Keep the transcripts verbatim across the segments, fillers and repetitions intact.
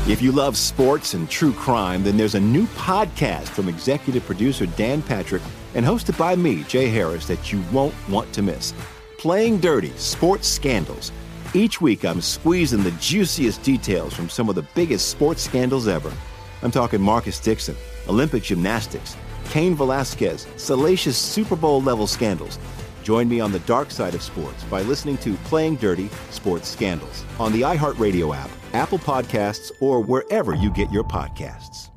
If you love sports and true crime, then there's a new podcast from executive producer Dan Patrick and hosted by me, Jay Harris, that you won't want to miss. Playing Dirty: Sports Scandals. Each week, I'm squeezing the juiciest details from some of the biggest sports scandals ever. I'm talking Marcus Dixon, Olympic gymnastics, Cain Velasquez, salacious Super Bowl-level scandals. Join me on the dark side of sports by listening to Playing Dirty: Sports Scandals on the iHeartRadio app, Apple Podcasts, or wherever you get your podcasts.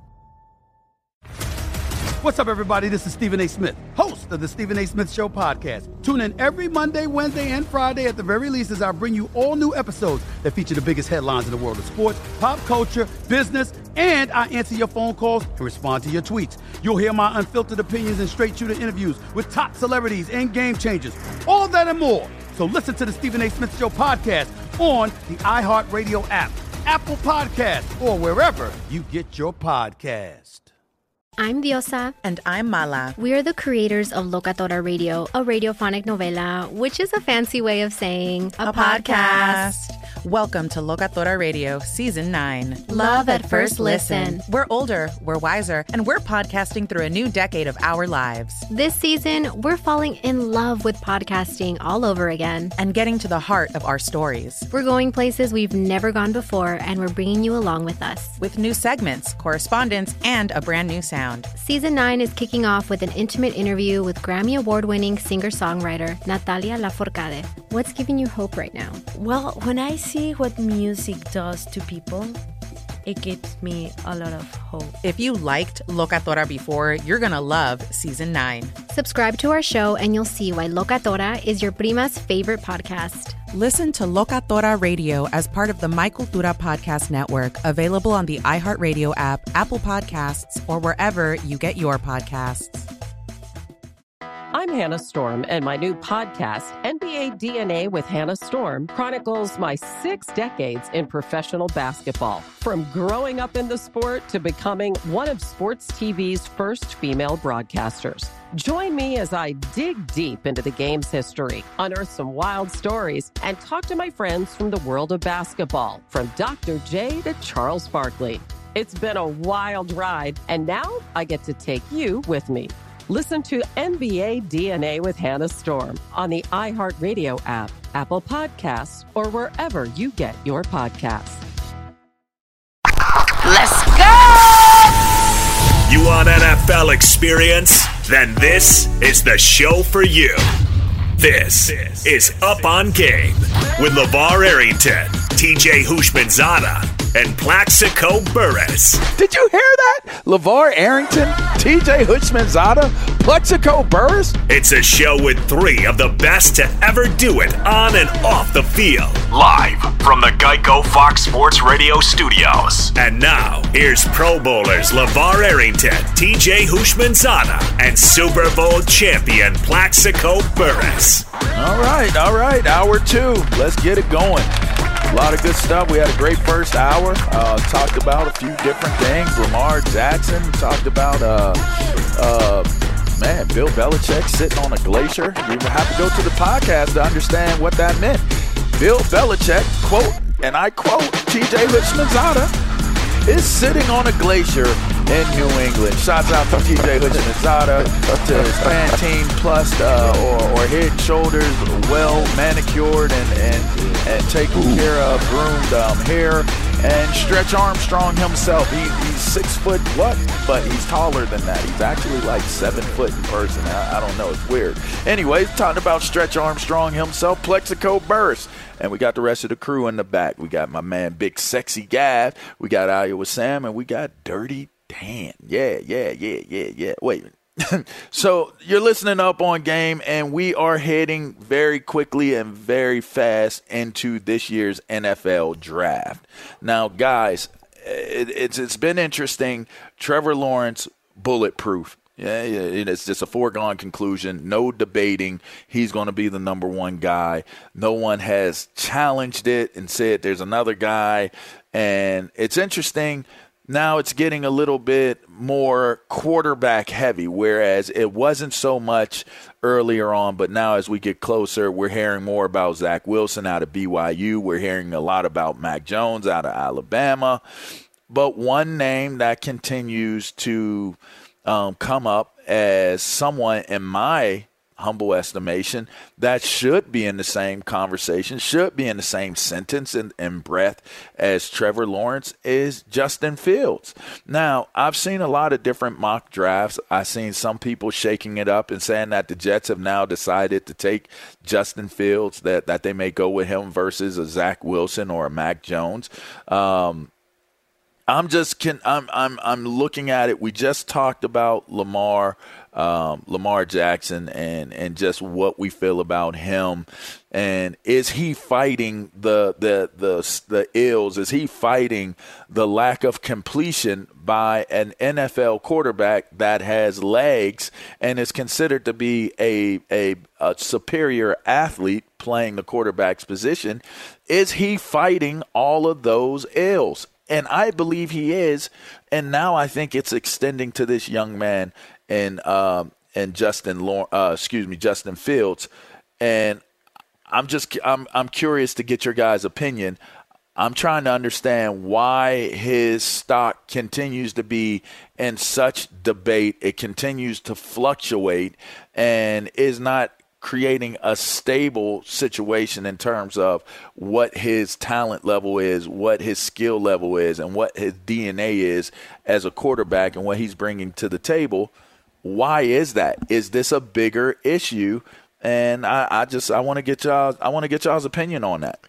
What's up, everybody? This is Stephen A. Smith, host of the Stephen A. Smith Show podcast. Tune in every Monday, Wednesday, and Friday at the very least as I bring you all new episodes that feature the biggest headlines in the world of sports, pop culture, business, and I answer your phone calls and respond to your tweets. You'll hear my unfiltered opinions and straight-shooter interviews with top celebrities and game changers. All that and more. So listen to the Stephen A. Smith Show podcast on the iHeartRadio app, Apple Podcasts, or wherever you get your podcast. I'm Diosa. And I'm Mala. We are the creators of Locatora Radio, a radiophonic novela, which is a fancy way of saying a, a podcast. podcast. Welcome to Locatora Radio Season nine. Love at first listen. We're older, we're wiser, and we're podcasting through a new decade of our lives. This season, we're falling in love with podcasting all over again. And getting to the heart of our stories. We're going places we've never gone before, and we're bringing you along with us. With new segments, correspondence, and a brand new sound. Season nine is kicking off with an intimate interview with Grammy Award-winning singer-songwriter Natalia Lafourcade. What's giving you hope right now? Well, when I see what music does to people, it gives me a lot of hope. If you liked Locatora before, you're going to love Season nine. Subscribe to our show and you'll see why Locatora is your prima's favorite podcast. Listen to Locatora Radio as part of the My Cultura Podcast Network, available on the iHeartRadio app, Apple Podcasts, or wherever you get your podcasts. I'm Hannah Storm, and my new podcast, N B A D N A with Hannah Storm, chronicles my six decades in professional basketball. From growing up in the sport to becoming one of sports T V's first female broadcasters. Join me as I dig deep into the game's history, unearth some wild stories, and talk to my friends from the world of basketball, from Doctor J to Charles Barkley. It's been a wild ride, and now I get to take you with me. Listen to N B A D N A with Hannah Storm on the iHeartRadio app, Apple Podcasts, or wherever you get your podcasts. Let's go! You want N F L experience? Then this is the show for you. This is Up on Game with LeVar Arrington, T J Houshmandzadeh, and Plaxico Burress. Did you hear that? LeVar Arrington, T J Houshmandzadeh, Plaxico Burress? It's a show with three of the best to ever do it on and off the field. Live from the Geico Fox Sports Radio studios. And now, here's Pro Bowlers LeVar Arrington, T J Houshmandzadeh, and Super Bowl champion Plaxico Burress. All right, all right, hour two. Let's get it going. A lot of good stuff. We had a great first hour. Uh, talked about a few different things. Lamar Jackson. Talked about, uh, uh, man, Bill Belichick sitting on a glacier. You have to go to the podcast to understand what that meant. Bill Belichick, quote, and I quote, T J Houshmandzadeh is sitting on a glacier in New England. Shouts out to T J Houshmandzadeh, to his Pantene Plus uh, or, or Head and Shoulders well manicured and, and, and taken care of, groomed um, hair. And Stretch Armstrong himself, he, he's six foot what? But he's taller than that. He's actually like seven foot in person. I, I don't know. It's weird. Anyways, talking about Stretch Armstrong himself, Plaxico Burress. And we got the rest of the crew in the back. We got my man, Big Sexy Gav. We got Iowa Sam. And we got Dirty Dan. Yeah, yeah, yeah, yeah, yeah. Wait. So you're listening Up on Game, and we are heading very quickly and very fast into this year's N F L draft. Now, guys, it, it's it's been interesting. Trevor Lawrence, bulletproof. Yeah, it's just a foregone conclusion. No debating. He's going to be the number one guy. No one has challenged it and said there's another guy. And it's interesting. Now it's getting a little bit more quarterback heavy, whereas it wasn't so much earlier on. But now as we get closer, we're hearing more about Zach Wilson out of B Y U. We're hearing a lot about Mac Jones out of Alabama. But one name that continues to um, come up as someone, in my humble estimation, that should be in the same conversation, should be in the same sentence and, and breath as Trevor Lawrence, is Justin Fields. Now, I've seen a lot of different mock drafts. I've seen some people shaking it up and saying that the Jets have now decided to take Justin Fields, that, that they may go with him versus a Zach Wilson or a Mac Jones. Um, I'm just can I'm I'm I'm looking at it. We just talked about Lamar, um, Lamar Jackson, and and just what we feel about him. And is he fighting the the the the ills? Is he fighting the lack of completion by an N F L quarterback that has legs and is considered to be a a, a superior athlete playing the quarterback's position? Is he fighting all of those ills? And I believe he is, and now I think it's extending to this young man and um, and Justin, uh, excuse me, Justin Fields. And I'm just I'm I'm curious to get your guys' opinion. I'm trying to understand why his stock continues to be in such debate. It continues to fluctuate and is not creating a stable situation in terms of what his talent level is, what his skill level is, and what his D N A is as a quarterback and what he's bringing to the table. Why is that? Is this a bigger issue? And I, I just I want to get y'all I want to get y'all's opinion on that.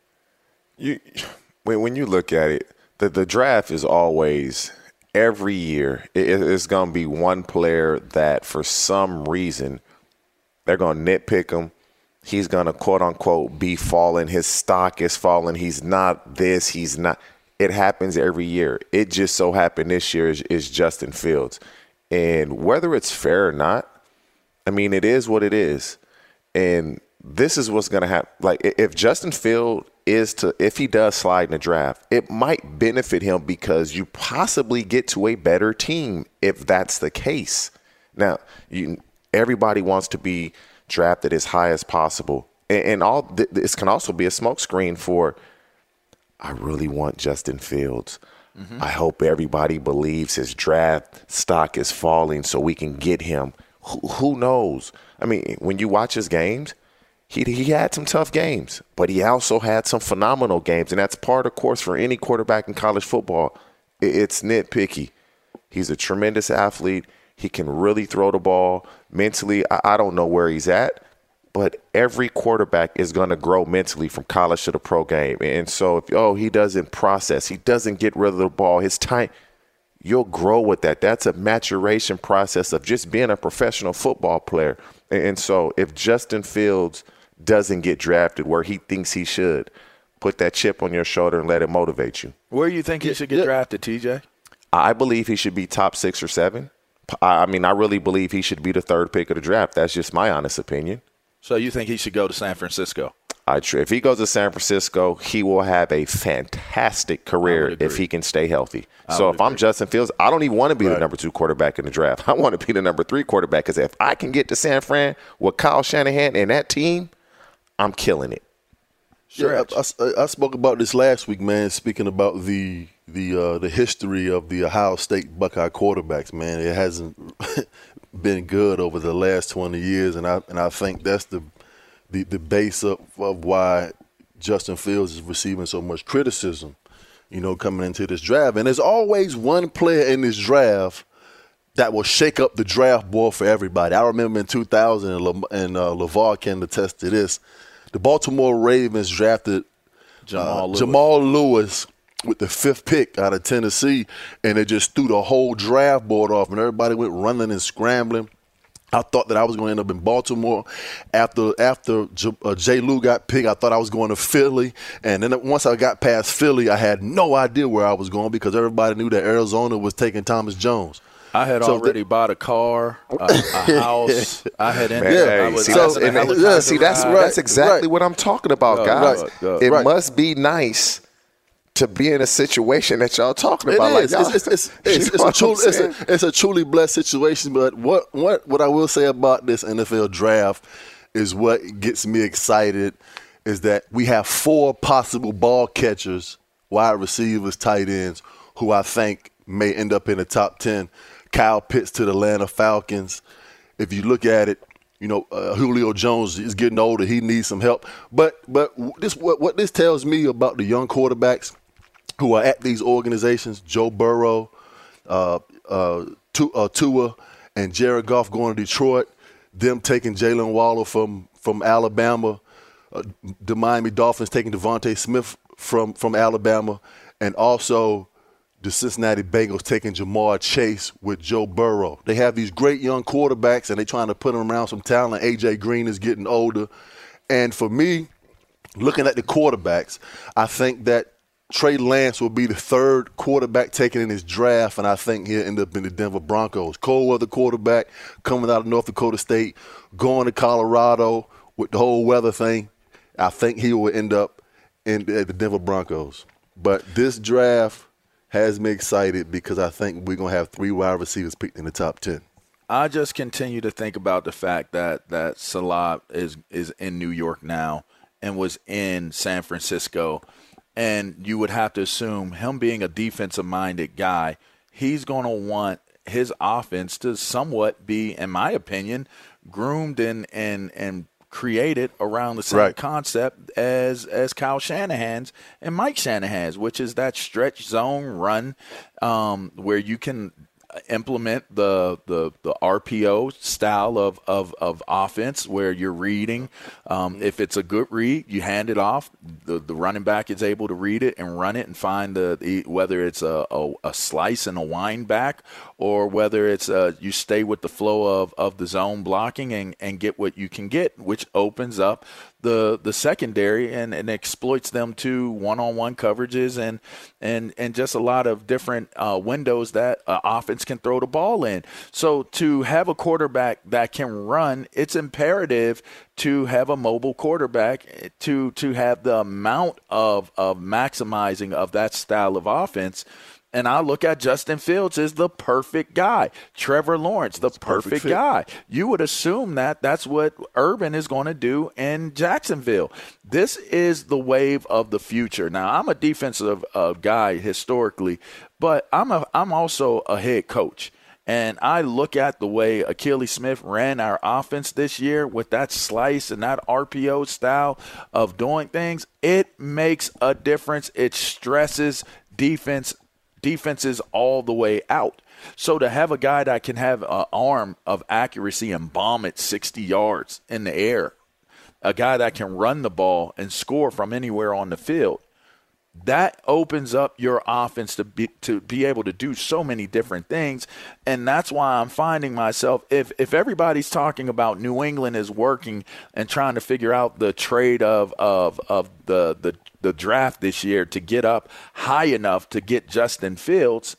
You when when you look at it, the the draft is always every year it, it's going to be one player that for some reason they're going to nitpick him. He's going to, quote, unquote, be falling. His stock is falling. He's not this. He's not. It happens every year. It just so happened this year is, is Justin Fields. And whether it's fair or not, I mean, it is what it is. And this is what's going to happen. Like, if Justin Fields is to, if he does slide in the draft, it might benefit him because you possibly get to a better team if that's the case. Now, you everybody wants to be drafted as high as possible. And, and all th- this can also be a smokescreen for, I really want Justin Fields. Mm-hmm. I hope everybody believes his draft stock is falling so we can get him. Who, who knows? I mean, when you watch his games, he he had some tough games, but he also had some phenomenal games. And that's part of course for any quarterback in college football. It, it's nitpicky. He's a tremendous athlete. He can really throw the ball. Mentally, I, I don't know where he's at, but every quarterback is going to grow mentally from college to the pro game. And so, if oh, he doesn't process, he doesn't get rid of the ball, his time, you'll grow with that. That's a maturation process of just being a professional football player. And, and so, if Justin Fields doesn't get drafted where he thinks he should, put that chip on your shoulder and let it motivate you. Where do you think he should get drafted, T J? I believe he should be top six or seven. I mean, I really believe he should be the third pick of the draft. That's just my honest opinion. So you think he should go to San Francisco? I If he goes to San Francisco, he will have a fantastic career if he can stay healthy. I so if agree. I'm Justin Fields, I don't even want to be right. the number two quarterback in the draft. I want to be the number three quarterback because if I can get to San Fran with Kyle Shanahan and that team, I'm killing it. Sure. Yeah, I, I, I spoke about this last week, man, speaking about the – the uh, the history of the Ohio State Buckeye quarterbacks, man. It hasn't been good over the last twenty years, and I and I think that's the the, the base of, of why Justin Fields is receiving so much criticism, you know, coming into this draft. And there's always one player in this draft that will shake up the draft board for everybody. I remember in two thousand, and, Le, and uh, LeVar can attest to this, the Baltimore Ravens drafted Jamal uh, Lewis. Jamal Lewis with the fifth pick out of Tennessee, and it just threw the whole draft board off, and everybody went running and scrambling. I thought that I was going to end up in Baltimore. After after J- uh, Jay Lou got picked, I thought I was going to Philly. And then once I got past Philly, I had no idea where I was going because everybody knew that Arizona was taking Thomas Jones. I had so already th- bought a car, a, a house. I had ended yeah, hey, I was, see, that's, and, yeah, see that's, right, that's exactly right. what I'm talking about, guys. Right, right, it right. must be nice to be in a situation that y'all talking about. It is. Like, it's, it's, it's, it's, a truly, it's, a, it's a truly blessed situation. But what, what, what I will say about this N F L draft is what gets me excited is that we have four possible ball catchers, wide receivers, tight ends, who I think may end up in the top ten. Kyle Pitts to the Atlanta Falcons. If you look at it, you know, uh, Julio Jones is getting older. He needs some help. But but this what, what this tells me about the young quarterbacks who are at these organizations, Joe Burrow, uh, uh, uh, Tua, and Jared Goff going to Detroit, them taking Jalen Waller from, from Alabama, uh, the Miami Dolphins taking Devontae Smith from, from Alabama, and also the Cincinnati Bengals taking Jamar Chase with Joe Burrow. They have these great young quarterbacks, and they're trying to put them around some talent. A J Green is getting older. And for me, looking at the quarterbacks, I think that Trey Lance will be the third quarterback taken in his draft, and I think he'll end up in the Denver Broncos. Cold weather quarterback coming out of North Dakota State, going to Colorado with the whole weather thing. I think he will end up in at the Denver Broncos. But this draft has me excited because I think we're going to have three wide receivers picked in the top ten. I just continue to think about the fact that that Salah is is in New York now and was in San Francisco. And you would have to assume him being a defensive-minded guy, he's going to want his offense to somewhat be, in my opinion, groomed and and and created around the same right. concept as as Kyle Shanahan's and Mike Shanahan's, which is that stretch zone run um, where you can implement the the the R P O style of, of, of offense where you're reading. Um, if it's a good read, you hand it off. The the running back is able to read it and run it and find the, the whether it's a, a, a slice and a wind back or whether it's a, you stay with the flow of, of the zone blocking and, and get what you can get, which opens up the the secondary and, and exploits them to one-on-one coverages and and and just a lot of different uh, windows that uh, offense can throw the ball in. So to have a quarterback that can run, it's imperative to have a mobile quarterback to to have the amount of of maximizing of that style of offense. And I look at Justin Fields as the perfect guy. Trevor Lawrence, the perfect, perfect guy. You would assume that that's what Urban is going to do in Jacksonville. This is the wave of the future. Now, I'm a defensive uh, guy historically, but I'm a I'm also a head coach. And I look at the way Akili Smith ran our offense this year with that slice and that R P O style of doing things. It makes a difference. It stresses defense defenses all the way out. So to have a guy that can have an arm of accuracy and bomb it sixty yards in the air, a guy that can run the ball and score from anywhere on the field, that opens up your offense to be to be able to do so many different things. And that's why I'm finding myself, if if everybody's talking about New England is working and trying to figure out the trade of of of the the the draft this year to get up high enough to get Justin Fields,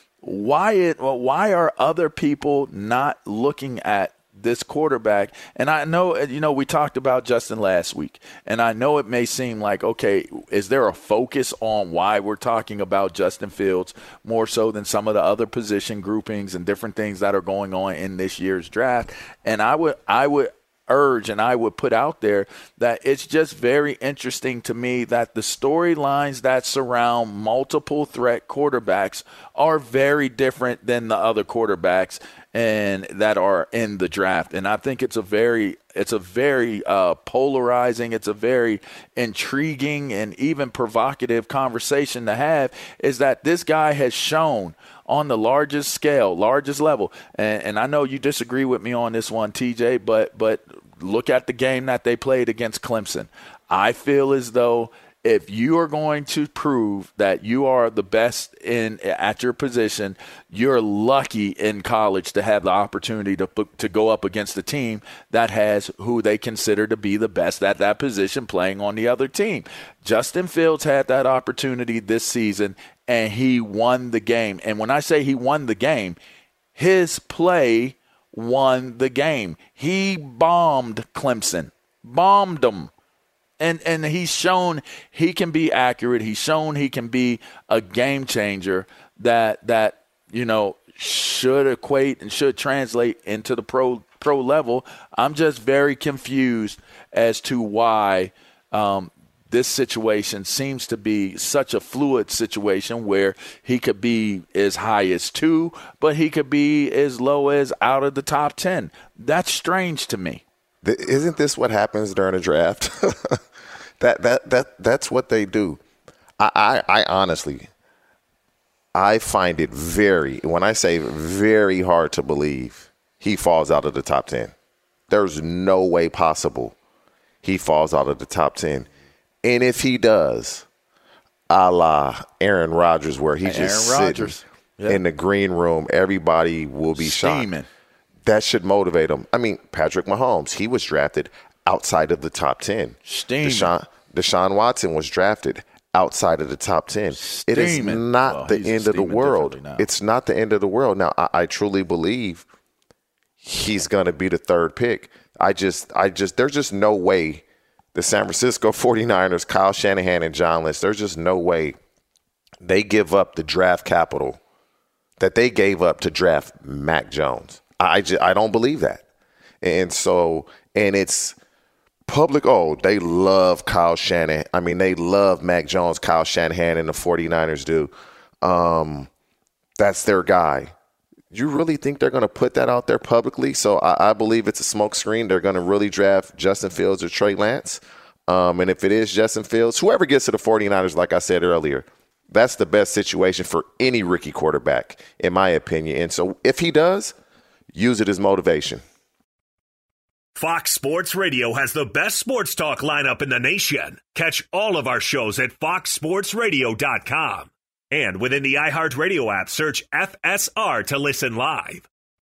why it well, why are other people not looking at this quarterback? And I know, you know, we talked about Justin last week, and I know it may seem like, okay, is there a focus on why we're talking about Justin Fields more so than some of the other position groupings and different things that are going on in this year's draft? And I would, I would urge and I would put out there that it's just very interesting to me that the storylines that surround multiple threat quarterbacks are very different than the other quarterbacks and that are in the draft. And I think it's a very it's a very uh, polarizing, it's a very intriguing and even provocative conversation to have, is that this guy has shown on the largest scale, largest level. And, and I know you disagree with me on this one, T J, but but look at the game that they played against Clemson. I feel as though if you are going to prove that you are the best in at your position, you're lucky in college to have the opportunity to to go up against a team that has who they consider to be the best at that position playing on the other team. Justin Fields had that opportunity this season, and he won the game. And when I say he won the game, his play won the game. He bombed Clemson, bombed them. And and he's shown he can be accurate. He's shown he can be a game changer that that you know should equate and should translate into the pro pro level. I'm just very confused as to why um, this situation seems to be such a fluid situation where he could be as high as two, but he could be as low as out of the top ten. That's strange to me. Isn't this what happens during a draft? that that that that's what they do. I, I, I honestly, I find it very, when I say very hard to believe he falls out of the top ten. There's no way possible he falls out of the top ten. And if he does, a la Aaron Rodgers, where he's just sitting yeah. in the green room, everybody will be Steaming. shocked. That should motivate him. I mean, Patrick Mahomes, he was drafted outside of the top ten. Steaming. Deshaun, Deshaun Watson was drafted outside of the top ten. Steaming. It is not well, the end of the world. It's not the end of the world. Now, I, I truly believe he's going to be the third pick. I just, I just, there's just no way the San Francisco forty-niners, Kyle Shanahan and John Lynch, there's just no way they give up the draft capital that they gave up to draft Mac Jones. I just, I don't believe that. And so, and it's public. Oh, they love Kyle Shanahan. I mean, they love Mac Jones, Kyle Shanahan, and the forty-niners do. Um, that's their guy. You really think they're going to put that out there publicly? So I, I believe it's a smokescreen. They're going to really draft Justin Fields or Trey Lance. Um, and if it is Justin Fields, whoever gets to the forty-niners, like I said earlier, that's the best situation for any rookie quarterback, in my opinion. And so if he does, use it as motivation. Fox Sports Radio has the best sports talk lineup in the nation. Catch all of our shows at fox sports radio dot com. And within the iHeartRadio app, search F S R to listen live.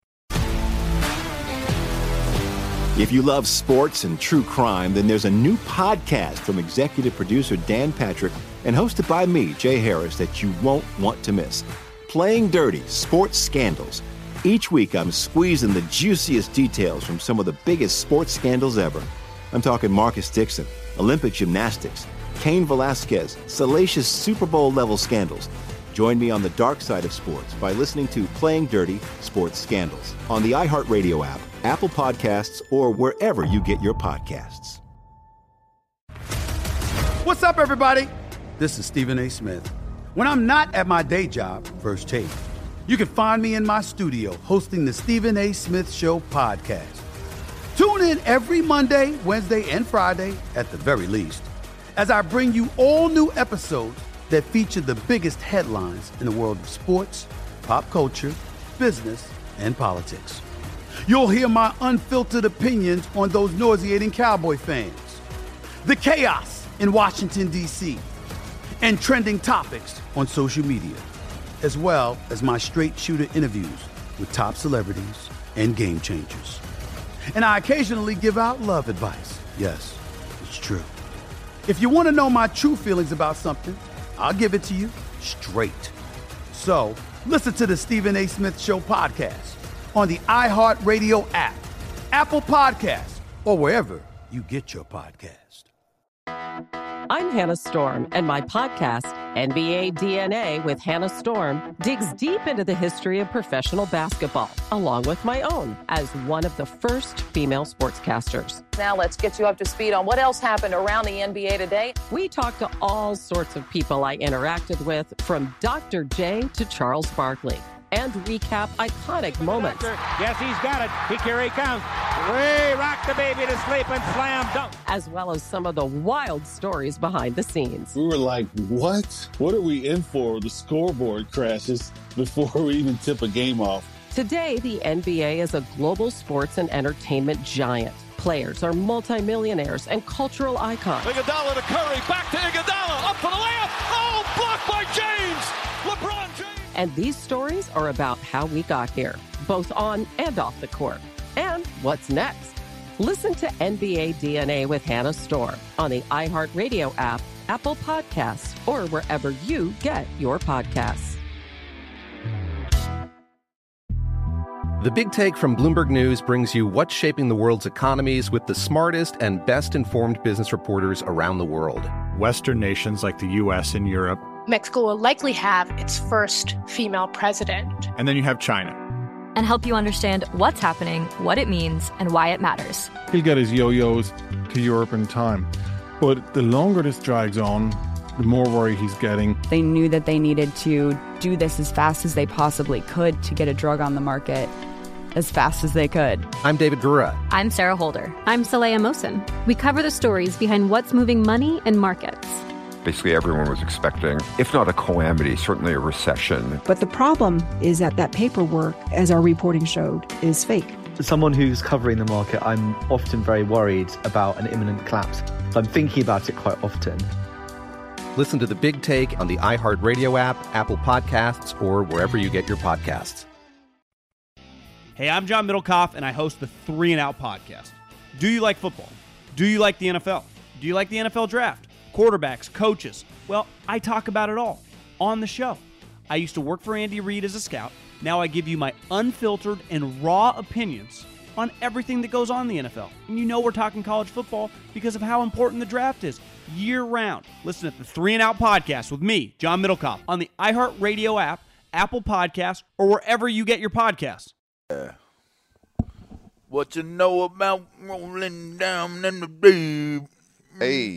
If you love sports and true crime, then there's a new podcast from executive producer Dan Patrick and hosted by me, Jay Harris, that you won't want to miss. Playing Dirty: Sports Scandals. Each week, I'm squeezing the juiciest details from some of the biggest sports scandals ever. I'm talking Marcus Dixon, Olympic gymnastics, Cain Velasquez, salacious Super Bowl-level scandals. Join me on the dark side of sports by listening to Playing Dirty: Sports Scandals on the iHeartRadio app, Apple Podcasts, or wherever you get your podcasts. What's up, everybody? This is Stephen A. Smith. When I'm not at my day job, First Take, you can find me in my studio hosting the Stephen A. Smith Show podcast. Tune in every Monday, Wednesday, and Friday, at the very least, as I bring you all new episodes that feature the biggest headlines in the world of sports, pop culture, business, and politics. You'll hear my unfiltered opinions on those nauseating Cowboy fans, the chaos in Washington, D C, and trending topics on social media, as well as my straight shooter interviews with top celebrities and game changers. And I occasionally give out love advice. Yes, it's true. If you want to know my true feelings about something, I'll give it to you straight. So listen to the Stephen A. Smith Show podcast on the iHeartRadio app, Apple Podcasts, or wherever you get your podcast. I'm Hannah Storm, and my podcast, N B A D N A with Hannah Storm, digs deep into the history of professional basketball, along with my own, as one of the first female sportscasters. Now let's get you up to speed on what else happened around the N B A today. We talk to all sorts of people I interacted with, from Doctor J to Charles Barkley, and recap iconic moments. Yes, he's got it. He, here he comes. Way rock the baby to sleep and slam dunk. As well as some of the wild stories behind the scenes. We were like, what? What are we in for? The scoreboard crashes before we even tip a game off. Today, the N B A is a global sports and entertainment giant. Players are multimillionaires and cultural icons. Iguodala to Curry, back to Iguodala, up for the layup. Oh, blocked by James. LeBron James. And these stories are about how we got here, both on and off the court. And what's next? Listen to N B A D N A with Hannah Storm on the iHeartRadio app, Apple Podcasts, or wherever you get your podcasts. The Big Take from Bloomberg News brings you what's shaping the world's economies with the smartest and best-informed business reporters around the world. Western nations like the U S and Europe. Mexico will likely have its first female president. And then you have China. And help you understand what's happening, what it means, and why it matters. He'll get his yo-yos to Europe in time. But the longer this drags on, the more worried he's getting. They knew that they needed to do this as fast as they possibly could to get a drug on the market as fast as they could. I'm David Gura. I'm Sarah Holder. I'm Saleha Mohsen. We cover the stories behind what's moving money and markets. Basically, everyone was expecting, if not a calamity, certainly a recession. But the problem is that that paperwork, as our reporting showed, is fake. As someone who's covering the market, I'm often very worried about an imminent collapse. So I'm thinking about it quite often. Listen to The Big Take on the iHeartRadio app, Apple Podcasts, or wherever you get your podcasts. Hey, I'm John Middlecoff, and I host the Three and Out podcast. Do you like football? Do you like the N F L? Do you like the N F L draft? Quarterbacks, coaches? Well, I talk about it all on the show. I used to work for Andy Reid as a scout. Now I give you my unfiltered and raw opinions on everything that goes on in the N F L. And you know we're talking college football because of how important the draft is year-round. Listen to the Three and Out podcast with me, John Middlecoff, on the iHeartRadio app, Apple Podcasts, or wherever you get your podcasts. Yeah. What you know about rolling down in the deep? Hey.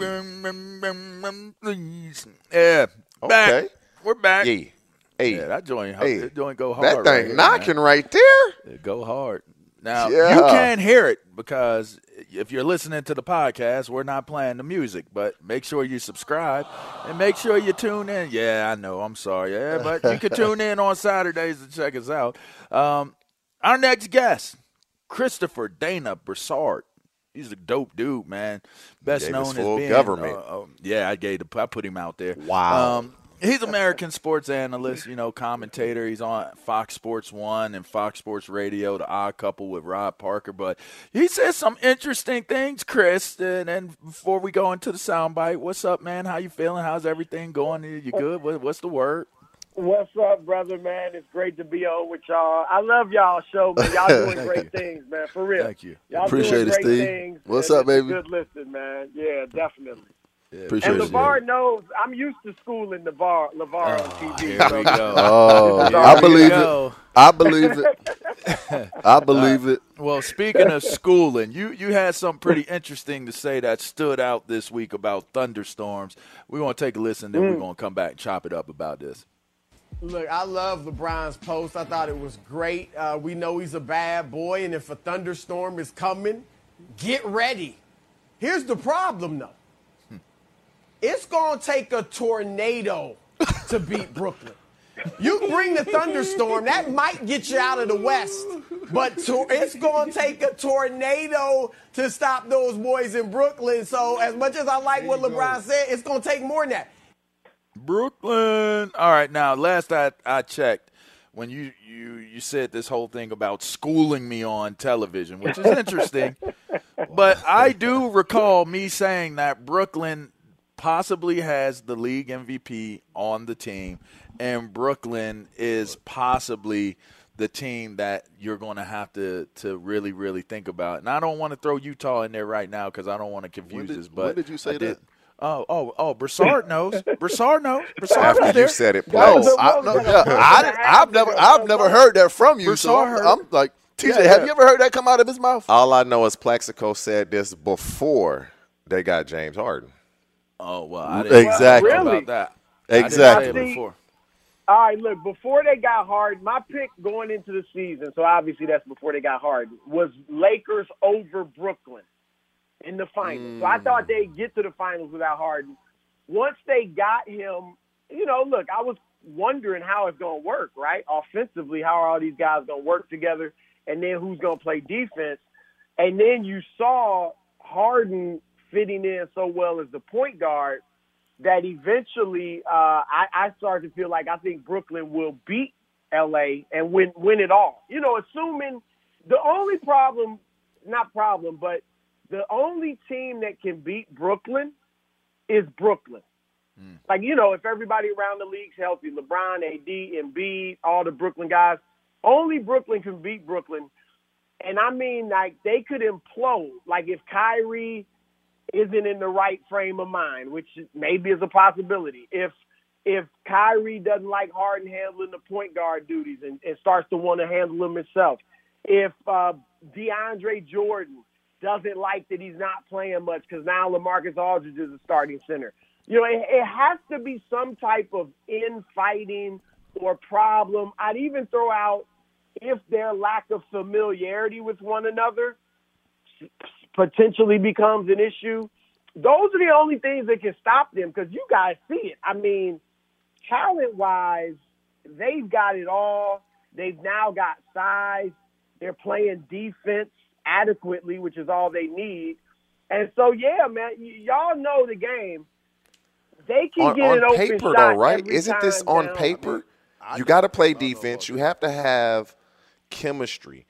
Yeah. Back. Okay. We're back. Yeah. Hey. Yeah, that joint, hey. that joint go hard. That thing right here, knocking man. right there. It go hard. Now, Yeah. you can't hear it because if you're listening to the podcast, we're not playing the music. But make sure you subscribe and make sure you tune in. Yeah, I know. I'm sorry. Yeah, but you can tune in on Saturdays to check us out. Um, our next guest, Christopher Dana Broussard. He's a dope dude, man. Best Gave known us as full being government. Uh, uh, yeah, I gave the, I put him out there. Wow. Um, he's American sports analyst, you know, commentator. He's on Fox Sports One and Fox Sports Radio, The Odd Couple with Rob Parker. But he says some interesting things, Chris. And, and before we go into the soundbite, what's up, man? How you feeling? How's everything going? You good? What, what's the word? What's up, brother, man? It's great to be on with y'all. I love y'all show, man. Y'all doing great you. things, man, for real. Thank you. Y'all Appreciate doing it, great Steve. things. What's man. up, baby? Good listening, man. Yeah, definitely. Yeah, Appreciate and it. LeVar knows I'm used to schooling LeVar, LeVar on T V. Here we go. Oh, Here I we believe go. it. I believe it. I believe it. Well, speaking of schooling, you, you had something pretty interesting to say that stood out this week about thunderstorms. We want to take a listen, then Mm. we're going to come back and chop it up about this. Look, I love LeBron's post. I thought it was great. Uh, we know he's a bad boy, and if a thunderstorm is coming, get ready. Here's the problem, though. Hmm. It's going to take a tornado to beat Brooklyn. You bring the thunderstorm, that might get you out of the West, but to, it's going to take a tornado to stop those boys in Brooklyn. So as much as I like what LeBron go. said, it's going to take more than that. Brooklyn. All right, now, last I, I checked, when you, you, you said this whole thing about schooling me on television, which is interesting, but I do recall me saying that Brooklyn possibly has the league M V P on the team, and Brooklyn is possibly the team that you're going to have to, to really, really think about. And I don't want to throw Utah in there right now because I don't want to confuse When did, this. But when did you say I did, that? Oh, oh, oh! Broussard knows. Broussard knows. Broussard After was there. you said it, No, please. I, no, yeah, I, I've never, I've never heard that from you. So I'm, I'm like, T J, Yeah, have yeah. you ever heard that come out of his mouth? All I know is Plaxico said this before they got James Harden. Oh well, I didn't Exactly. know Really? about that. Exactly. I didn't say it before. All right, look, before they got Harden, my pick going into the season, so obviously that's before they got Harden, was Lakers over Brooklyn in the finals. Mm. So I thought they'd get to the finals without Harden. Once they got him, you know, look, I was wondering how it's going to work, right? Offensively, how are all these guys going to work together, and then who's going to play defense? And then you saw Harden fitting in so well as the point guard that eventually uh, I, I started to feel like I think Brooklyn will beat L A and win win it all. You know, assuming the only problem, not problem, but the only team that can beat Brooklyn is Brooklyn. Mm. Like, you know, if everybody around the league's healthy, LeBron, A D, Embiid, all the Brooklyn guys, only Brooklyn can beat Brooklyn. And I mean, like, they could implode. Like, if Kyrie isn't in the right frame of mind, which maybe is a possibility. If if Kyrie doesn't like Harden handling the point guard duties and, and starts to want to handle them himself. If uh, DeAndre Jordan doesn't like that he's not playing much because now LaMarcus Aldridge is a starting center. You know, it, it has to be some type of infighting or problem. I'd even throw out if their lack of familiarity with one another potentially becomes an issue. Those are the only things that can stop them because you guys see it. I mean, talent-wise, they've got it all. They've now got size. They're playing defense adequately, which is all they need. And so, yeah, man, y- y'all know the game. They can on, get on an open paper, shot though, right? every Isn't this time on down. paper? You got to play defense. You have to have chemistry.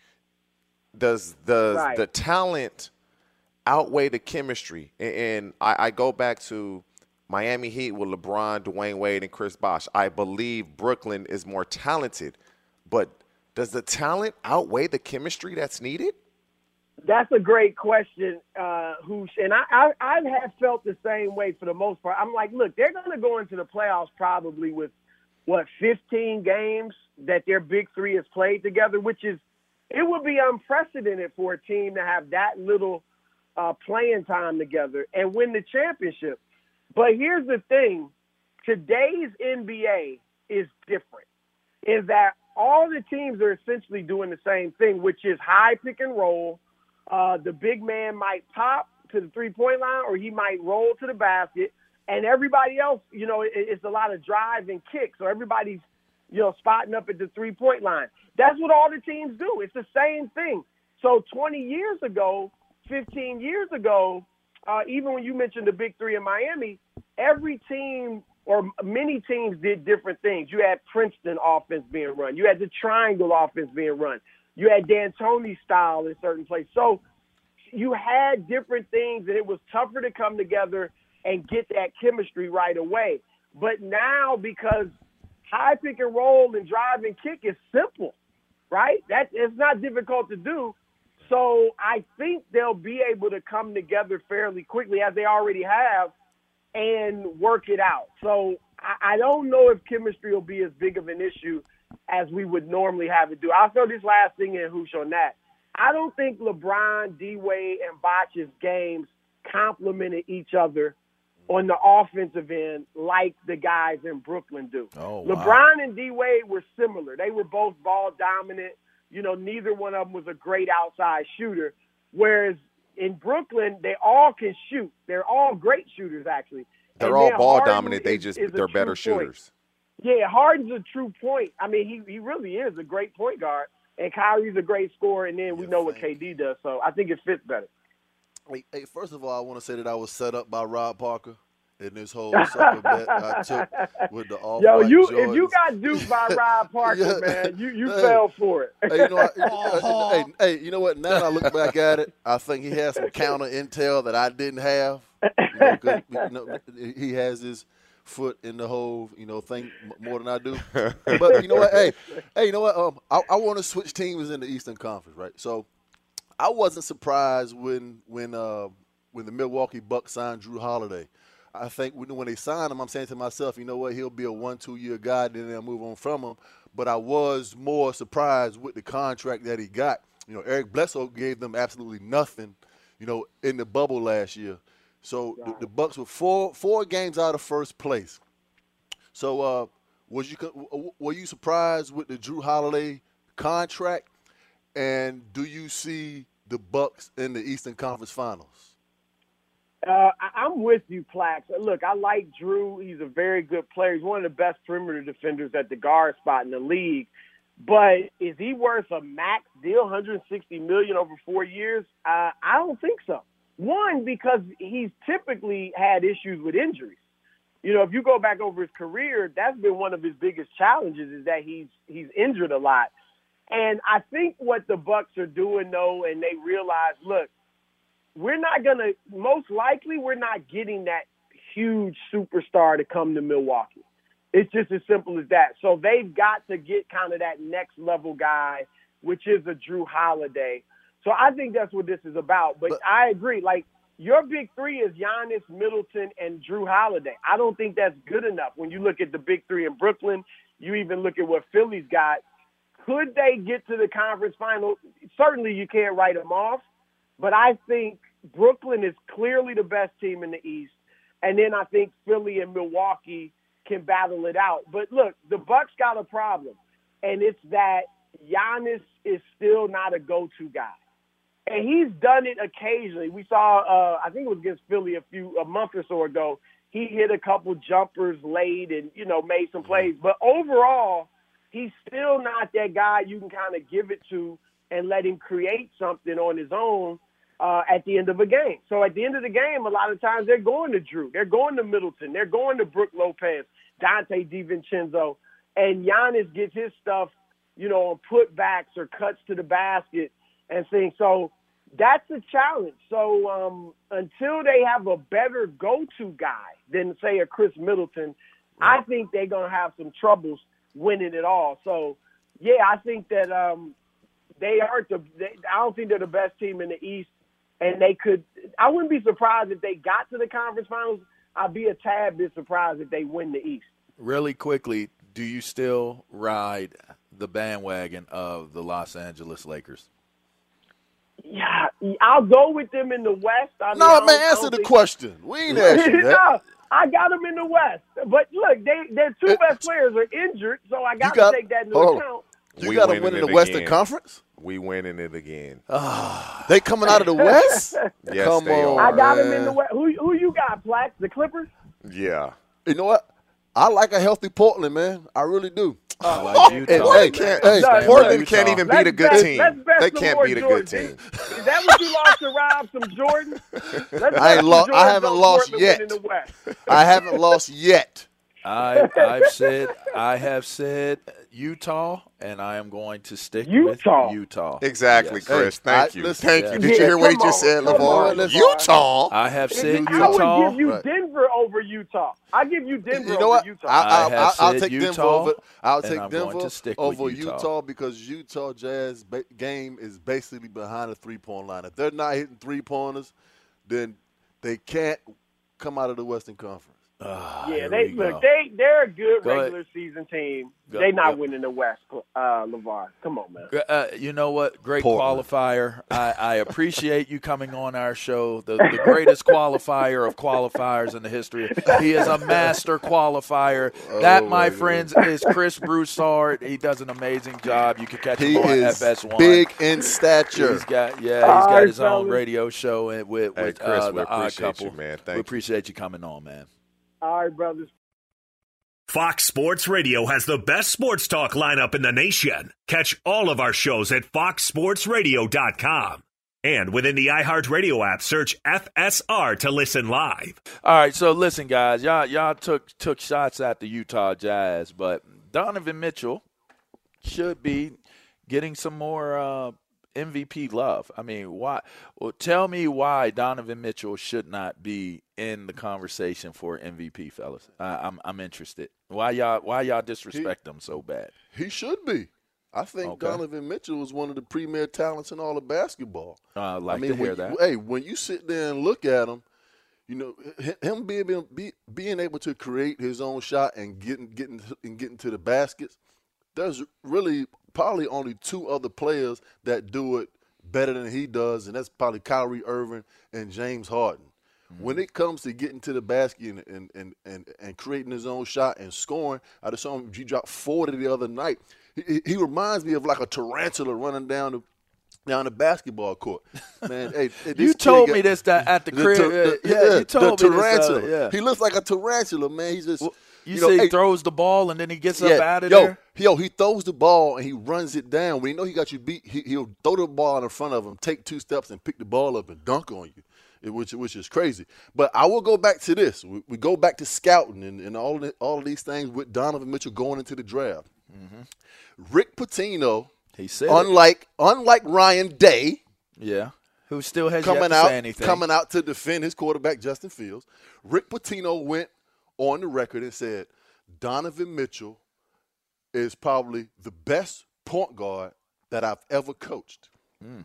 Does the Right. the talent outweigh the chemistry? And, and I, I go back to Miami Heat with LeBron, Dwayne Wade, and Chris Bosh. I believe Brooklyn is more talented, but does the talent outweigh the chemistry that's needed? That's a great question, uh, Hoosh. And I, I, I have felt the same way for the most part. I'm like, look, they're going to go into the playoffs probably with, what, fifteen games that their big three has played together, which is, it would be unprecedented for a team to have that little uh, playing time together and win the championship. But here's the thing. Today's N B A is different, is that all the teams are essentially doing the same thing, which is high pick and roll. Uh, the big man might pop to the three-point line or he might roll to the basket. And everybody else, you know, it, it's a lot of drive and kick. So everybody's, you know, spotting up at the three-point line. That's what all the teams do. It's the same thing. So twenty years ago, fifteen years ago, uh, even when you mentioned the big three in Miami, every team or many teams did different things. You had Princeton offense being run. You had the triangle offense being run. You had D'Antoni style in certain places. So you had different things, and it was tougher to come together and get that chemistry right away. But now, because high pick and roll and drive and kick is simple, right? That it's not difficult to do. So I think they'll be able to come together fairly quickly, as they already have, and work it out. So I, I don't know if chemistry will be as big of an issue as we would normally have it do. I'll throw this last thing in, Hoosh, on that. I don't think LeBron, D-Wade, and Bosh's games complemented each other on the offensive end like the guys in Brooklyn do. Oh, wow. LeBron and D-Wade were similar. They were both ball dominant. You know, neither one of them was a great outside shooter. Whereas in Brooklyn, they all can shoot. They're all great shooters, actually. They're And all then ball Harden dominant. They is- just is a they're better true point. shooters. Yeah, Harden's a true point. I mean, he, he really is a great point guard, and Kyrie's a great scorer, and then we know what K D does, so I think it fits better. Hey, hey, first of all, I want to say that I was set up by Rob Parker in this whole sucker bet I took with the off Yo, you Jordans. if you got duped by Rob Parker, Yeah. man, you, you Hey. fell for it. Hey, you know what? hey, hey, you know what? Now that I look back at it, I think he has some counter intel that I didn't have. You know, 'cause, you know, he has his foot in the whole, you know, thing more than I do. But you know what? Hey, hey, you know what? Um, I, I want to switch teams in the Eastern Conference, right? So I wasn't surprised when when uh, when the Milwaukee Bucks signed Drew Holiday. I think when, when they signed him, I'm saying to myself, you know what? He'll be a one, two year guy, then they'll move on from him. But I was more surprised with the contract that he got. You know, Eric Bledsoe gave them absolutely nothing, you know, in the bubble last year. So the, the Bucks were four four games out of first place. So uh, was you were you surprised with the Drew Holiday contract? And do you see the Bucks in the Eastern Conference Finals? Uh, I, I'm with you, Plax. Look, I like Drew. He's a very good player. He's one of the best perimeter defenders at the guard spot in the league. But is he worth a max deal, one hundred sixty million dollars over four years? Uh, I don't think so. One, because he's typically had issues with injuries. You know, if you go back over his career, that's been one of his biggest challenges is that he's he's injured a lot. And I think what the Bucks are doing, though, and they realize, look, we're not going to – most likely we're not getting that huge superstar to come to Milwaukee. It's just as simple as that. So they've got to get kind of that next level guy, which is a Drew Holiday. So I think that's what this is about. But, but I agree. Like, your big three is Giannis, Middleton, and Drew Holiday. I don't think that's good enough. When you look at the big three in Brooklyn, you even look at what Philly's got. Could they get to the conference final? Certainly you can't write them off. But I think Brooklyn is clearly the best team in the East. And then I think Philly and Milwaukee can battle it out. But look, the Bucks got a problem. And it's that Giannis is still not a go-to guy. And he's done it occasionally. We saw, uh, I think it was against Philly a few, a month or so ago. He hit a couple jumpers late and, you know, made some plays. But overall, he's still not that guy you can kind of give it to and let him create something on his own uh, at the end of a game. So at the end of the game, a lot of times they're going to Drew. They're going to Middleton. They're going to Brook Lopez, Dante DiVincenzo. And Giannis gets his stuff, you know, on putbacks or cuts to the basket and things. So that's a challenge. So um, until they have a better go-to guy than, say, a Chris Middleton, I think they're going to have some troubles winning it all. So, yeah, I think that um, they aren't the they, – I don't think they're the best team in the East, and they could – I wouldn't be surprised if they got to the conference finals. I'd be a tad bit surprised if they win the East. Really quickly, do you still ride the bandwagon of the Los Angeles Lakers? Yeah, I'll go with them in the West. I no, mean, man, answer the think... question. We ain't asking that. No, I got them in the West. But look, they, their two it, best players are injured, so I got to take that into oh, account. You got to win in the Western again. Conference? We winning it again. Oh, they coming out of the West? Yes, Come they on, I got man. them in the West. Who, who you got, Plax? The Clippers? Yeah. You know what? I like a healthy Portland, man. I really do. I like Utah. Hey, can't, hey, no, Portland no, can't Utah. even Let's beat a good bet, team. They can't beat a Jordan. good team. Is that what you lost to Rob, some Jordan? Let's I ain't lost. I haven't lost Portland yet. In the West. I haven't lost yet. I, I've said I have said Utah, and I am going to stick Utah. with Utah. Exactly, yes. Chris. Hey, Thank I, you. listen, Thank yeah. you. Did yeah, you hear what he on, just said, LeVar? Utah. I have said I Utah. would give you right. Denver over Utah. I give you Denver you know over what? Utah. I, I, I have I, I'll said take Utah, Denver over. I'll and take I'm Denver going to stick over with Utah. Utah because Utah Jazz ba- game is basically behind the three-point line. If they're not hitting three-pointers, then they can't come out of the Western Conference. Uh, yeah, they look. Go. They they're a good go regular ahead. season team. Go, they not go. winning the West, uh, LeVar. Come on, man. Uh, you know what? Great Portland. qualifier. I, I appreciate you coming on our show. The, the greatest qualifier of qualifiers in the history. He is a master qualifier. Oh, that, my, my friends, is Chris Broussard. He does an amazing job. You can catch He him on is F S one. big in stature. He's got yeah. He's got right, his own fellas. radio show with with Hey, Chris, uh, we the Odd appreciate Couple. you, man. Thank we you. appreciate you coming on, man. All right, brothers. Fox Sports Radio has the best sports talk lineup in the nation. Catch all of our shows at fox sports radio dot com. And within the iHeartRadio app, search F S R to listen live. All right, so listen, guys. Y'all y'all took took shots at the Utah Jazz, but Donovan Mitchell should be getting some more uh, M V P love. I mean, why? Well, tell me why Donovan Mitchell should not be in the conversation for M V P, fellas. I, I'm I'm interested. Why y'all why y'all disrespect he, him so bad? He should be. I think okay. Donovan Mitchell is one of the premier talents in all of basketball. Uh, I like I mean, to hear when that. You, hey, when you sit there and look at him, you know him being be, being able to create his own shot and getting getting and getting to the baskets. There's really probably only two other players that do it better than he does, and that's probably Kyrie Irving and James Harden. Mm-hmm. When it comes to getting to the basket and and, and, and and creating his own shot and scoring, I just saw him, he dropped forty the other night. He, he reminds me of like a tarantula running down the down the basketball court. Man, hey, you told got, me this that at the crib. The, the, yeah, yeah, you told the me tarantula. this. Uh, yeah. He looks like a tarantula, man. He's just. Well, You, you say know, he hey, throws the ball and then he gets yeah, up out of yo, there? Yo, he throws the ball and he runs it down. When you know he got you beat, he, he'll throw the ball in front of him, take two steps, and pick the ball up and dunk on you, which which is crazy. But I will go back to this. We, we go back to scouting and, and all, the, all of these things with Donovan Mitchell going into the draft. Mm-hmm. Rick Pitino, he said unlike, unlike Ryan Day, yeah, who still has coming yet to out, say anything. coming out to defend his quarterback, Justin Fields, Rick Pitino went on the record and said, Donovan Mitchell is probably the best point guard that I've ever coached. Mm.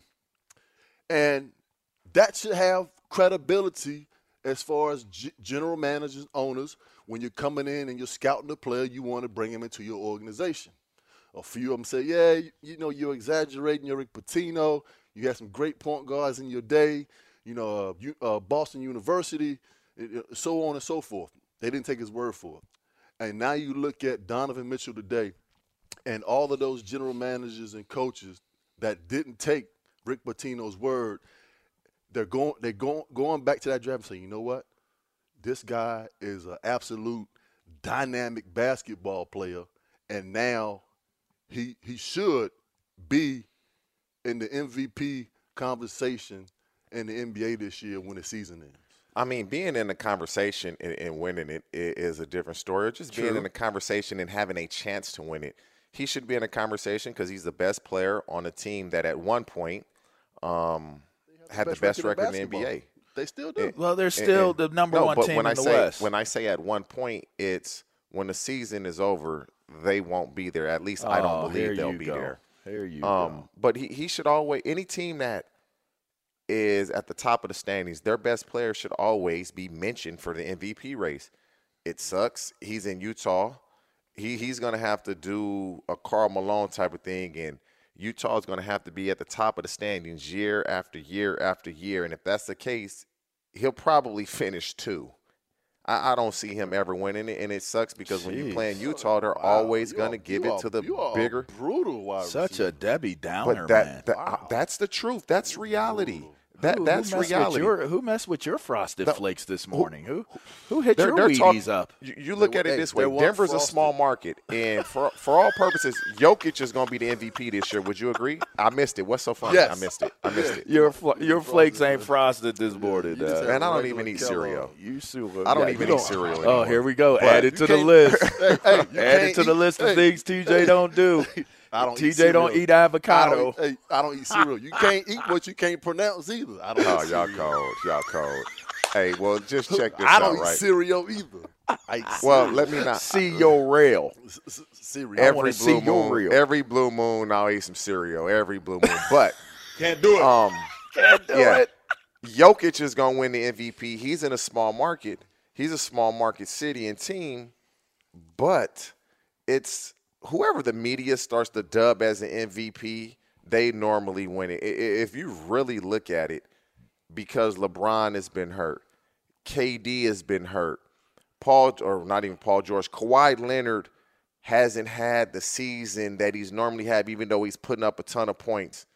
And that should have credibility as far as g- general managers, owners. When you're coming in and you're scouting a player, you want to bring him into your organization. A few of them say, yeah, you, you know, you're exaggerating, you're Rick Pitino. You had some great point guards in your day, you know, uh, you, uh, Boston University, so on and so forth. They didn't take his word for it. And now you look at Donovan Mitchell today and all of those general managers and coaches that didn't take Rick Pitino's word, they're going they're going going back to that draft and saying, you know what? This guy is an absolute dynamic basketball player, and now he he should be in the M V P conversation in the N B A this year when the season ends. I mean, being in the conversation and, and winning it is a different story. Or just True. being in the conversation and having a chance to win it. He should be in a conversation because he's the best player on a team that at one point um, had the best record in the N B A. They still do. And, well, they're still and, and, the number no, one team when in I the say, West. When I say at one point, it's when the season is over, they won't be there. At least oh, I don't believe they'll be go. there. Here you um, go. But he, he should always – any team that is at the top of the standings, their best player should always be mentioned for the M V P race. It sucks. He's in Utah. He He's going to have to do a Karl Malone type of thing, and Utah is going to have to be at the top of the standings year after year after year. And if that's the case, he'll probably finish two. I, I don't see him ever winning it, and it sucks because Jeez. when you're playing Utah, they're wow. always going to give it are, to the you are bigger. Brutal wide Such receiver. a Debbie Downer, but that, man. That, wow. uh, that's the truth. That's reality. Brutal. That who, that's who reality. Your, who messed with your frosted the, flakes this morning? Who who hit they're, your they're Wheaties talk, up? You, you look they, at it this they, way: they Denver's frosted. a small market, and for for all purposes, Jokic is going to be the M V P this year. Would you agree? I missed it. What's so funny? Yes. I missed it. I missed it. Your fl- your flakes ain't frosted this morning, yeah, uh, man. I don't even eat cereal. You super. I don't yeah, even don't, eat cereal. Oh, anymore. here we go. But Add it to the list. hey, hey, Add it to the list of hey, things T J don't do. I don't T J eat cereal. don't eat avocado. I don't, hey, I don't eat cereal. You can't eat what you can't pronounce either. I don't. Oh, eat y'all cereal. cold. Y'all cold. Hey, well, just check this I out, don't right? eat cereal either. I eat well, cereal. let me not see your rail. Cereal. Every see blue moon, your reel. every blue moon, I'll eat some cereal. Every blue moon, but can't do it. Um, can't do yeah, it. Jokic is gonna win the M V P. He's in a small market. He's a small market city and team, but it's whoever the media starts to dub as an M V P, they normally win it. If you really look at it, because LeBron has been hurt, K D has been hurt, Paul or not even Paul George, Kawhi Leonard hasn't had the season that he's normally had, even though he's putting up a ton of points.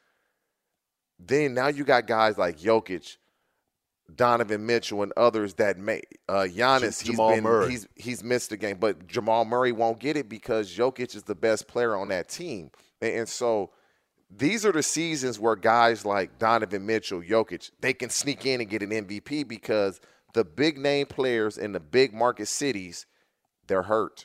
Then now you got guys like Jokic, Donovan Mitchell, and others that may uh, Giannis. He's Jamal been, Murray. He's he's missed the game, but Jamal Murray won't get it because Jokic is the best player on that team, and, and so these are the seasons where guys like Donovan Mitchell, Jokic, they can sneak in and get an M V P because the big name players in the big market cities, they're hurt.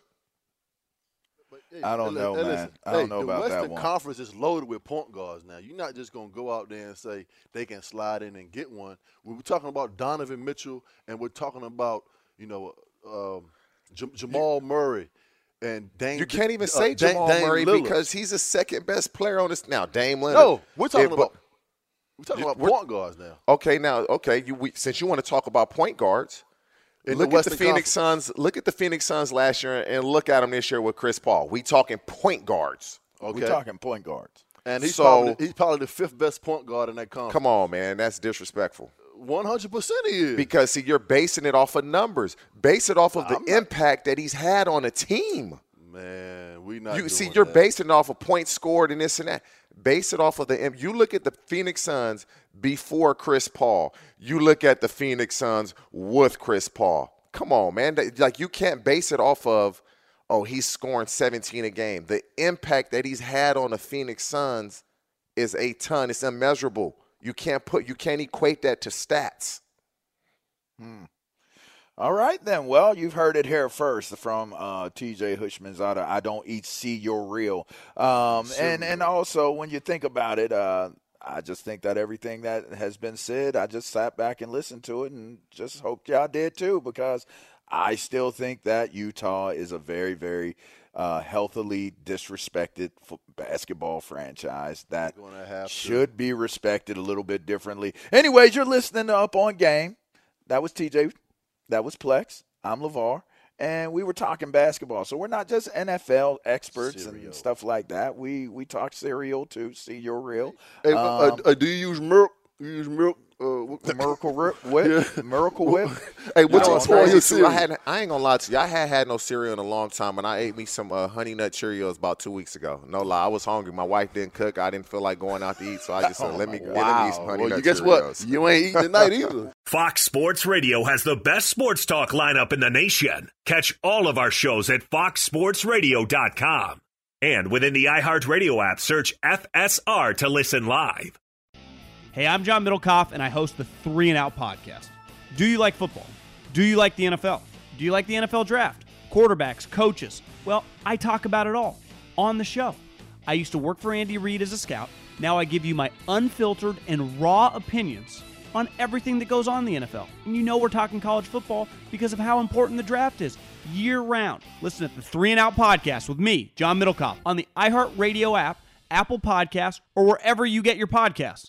I don't hey, know, hey, man. listen, I don't hey, know the about Western that one. Conference is loaded with point guards now. You're not just going to go out there and say they can slide in and get one. We're talking about Donovan Mitchell, and we're talking about, you know, um, J- Jamal you, Murray. And Dame, you can't even uh, say Dame, Jamal Dame Murray Lillard. because he's the second best player on this now. Dame Lillard. No, we're talking It, about we're talking about we're, point guards now. Okay, now okay, you we, since you want to talk about point guards, In look the at the Phoenix Suns. Look at the Phoenix Suns last year and look at them this year with Chris Paul. We talking point guards. Okay. We're talking point guards. And he's, so, probably, he's probably the fifth best point guard in that conference. Come on, man. That's disrespectful. one hundred percent he is. Because, see, you're basing it off of numbers. Base it off of the I'm not, impact that he's had on a team. Man, we not you doing See, you're that. basing it off of points scored and this and that. Base it off of the – you look at the Phoenix Suns before Chris Paul. You look at the Phoenix Suns with Chris Paul. Come on, man. Like, you can't base it off of – oh, he's scoring seventeen a game. The impact that he's had on the Phoenix Suns is a ton. It's immeasurable. You can't put, you can't equate that to stats. Hmm. All right, then. Well, you've heard it here first from uh, T J Houshmandzadeh. I don't eat see your real. Um, and, and also, when you think about it, uh, I just think that everything that has been said, I just sat back and listened to it and just hope y'all did too, because I still think that Utah is a very, very uh, healthily disrespected f- basketball franchise that should be respected a little bit differently. Anyways, you're listening to Up on Game. That was T J. That was Plex. I'm LeVar. and we were talking basketball. So we're not just N F L experts Cereal. and stuff like that. We we talk cereal too. See your real. Hey, um, uh, uh, do you use milk? You use milk? Uh, the Miracle Whip? whip? Yeah. Miracle Whip? Hey, what's No, on your crazy, too. cereal? I, had, I ain't gonna lie to you. I had had no cereal in a long time, and I ate me some uh, Honey Nut Cheerios about two weeks ago. No lie, I was hungry. My wife didn't cook. I didn't feel like going out to eat, so I just said, "Let me wow. let me eat some Honey well, Nut you guess Cheerios." what? You ain't eating tonight either. Fox Sports Radio has the best sports talk lineup in the nation. Catch all of our shows at fox sports radio dot com. And within the iHeartRadio app, search F S R to listen live. Hey, I'm John Middlecoff, and I host the Three and Out podcast. Do you like football? Do you like the N F L? Do you like the N F L draft? Quarterbacks, coaches? Well, I talk about it all on the show. I used to work for Andy Reid as a scout. Now I give you my unfiltered and raw opinions on everything that goes on in the N F L. And you know we're talking college football because of how important the draft is year-round. Listen to the Three and Out podcast with me, John Middlecoff, on the iHeartRadio app, Apple Podcasts, or wherever you get your podcasts.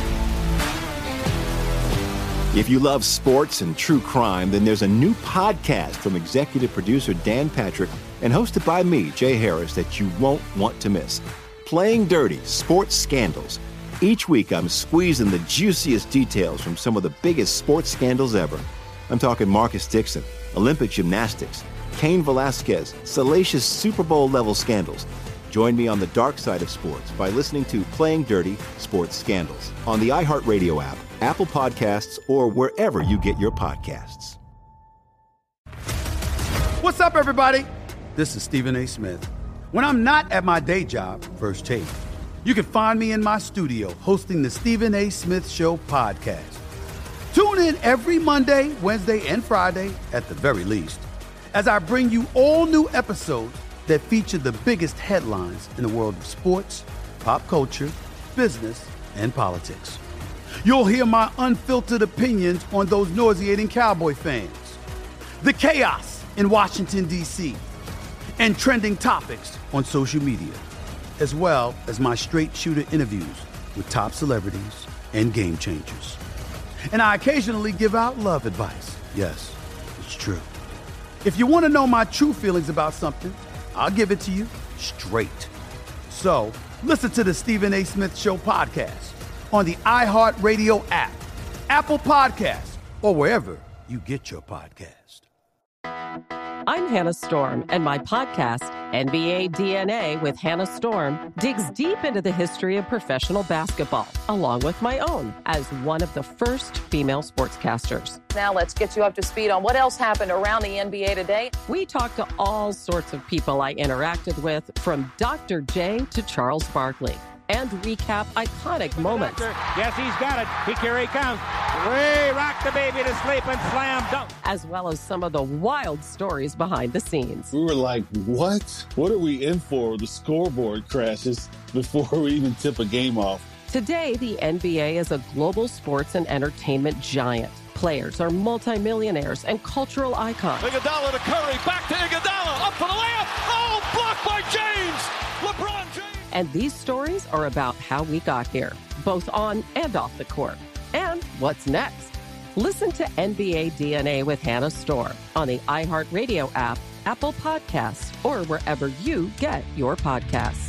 If you love sports and true crime, then there's a new podcast from executive producer Dan Patrick and hosted by me, Jay Harris, that you won't want to miss. Playing Dirty: Sports Scandals. Each week, I'm squeezing the juiciest details from some of the biggest sports scandals ever. I'm talking Marcus Dixon, Olympic gymnastics, Cain Velasquez, salacious Super Bowl-level scandals. Join me on the dark side of sports by listening to Playing Dirty: Sports Scandals on the iHeartRadio app, Apple Podcasts, or wherever you get your podcasts. What's up, everybody? This is Stephen A. Smith. When I'm not at my day job, First Take, you can find me in my studio hosting the Stephen A. Smith Show podcast. Tune in every Monday, Wednesday, and Friday, at the very least, as I bring you all new episodes that feature the biggest headlines in the world of sports, pop culture, business, and politics. You'll hear my unfiltered opinions on those nauseating Cowboy fans, the chaos in Washington, D C, and trending topics on social media, as well as my straight shooter interviews with top celebrities and game changers. And I occasionally give out love advice. Yes, it's true. If you want to know my true feelings about something, I'll give it to you straight. So listen to the Stephen A. Smith Show podcast on the iHeartRadio app, Apple Podcasts, or wherever you get your podcast. I'm Hannah Storm, and my podcast, N B A D N A with Hannah Storm, digs deep into the history of professional basketball, along with my own, as one of the first female sportscasters. Now let's get you up to speed on what else happened around the N B A today. We talked to all sorts of people I interacted with, from Doctor J to Charles Barkley, and recap iconic moments. Yes, he's got it. He here he comes. Way rock the baby to sleep and slam dunk. As well as some of the wild stories behind the scenes. We were like, what? What are we in for? The scoreboard crashes before we even tip a game off. Today, the N B A is a global sports and entertainment giant. Players are multimillionaires and cultural icons. Iguodala to Curry, back to Iguodala, up for the layup. Oh, blocked by James. LeBron James. And these stories are about how we got here, both on and off the court. And what's next? Listen to N B A D N A with Hannah Storm on the iHeartRadio app, Apple Podcasts, or wherever you get your podcasts.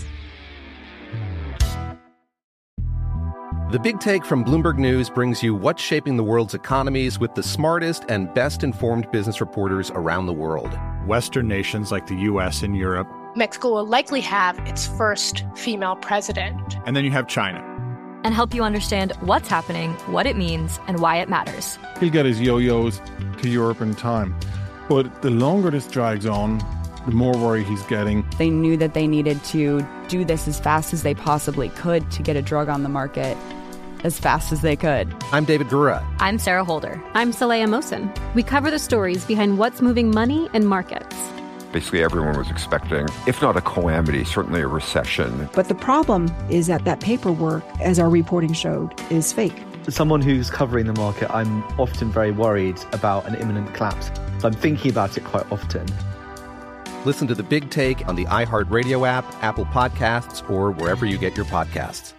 The Big Take from Bloomberg News brings you what's shaping the world's economies with the smartest and best-informed business reporters around the world. Western nations like the U S and Europe. Mexico will likely have its first female president. And then you have China. And help you understand what's happening, what it means, and why it matters. He'll get his yo-yos to Europe in time. But the longer this drags on, the more worry he's getting. They knew that they needed to do this as fast as they possibly could to get a drug on the market as fast as they could. I'm David Gura. I'm Sarah Holder. I'm Saleha Mohsen. We cover the stories behind what's moving money and markets. Basically, everyone was expecting, if not a calamity, certainly a recession. But the problem is that that paperwork, as our reporting showed, is fake. As someone who's covering the market, I'm often very worried about an imminent collapse. So I'm thinking about it quite often. Listen to The Big Take on the iHeartRadio app, Apple Podcasts, or wherever you get your podcasts.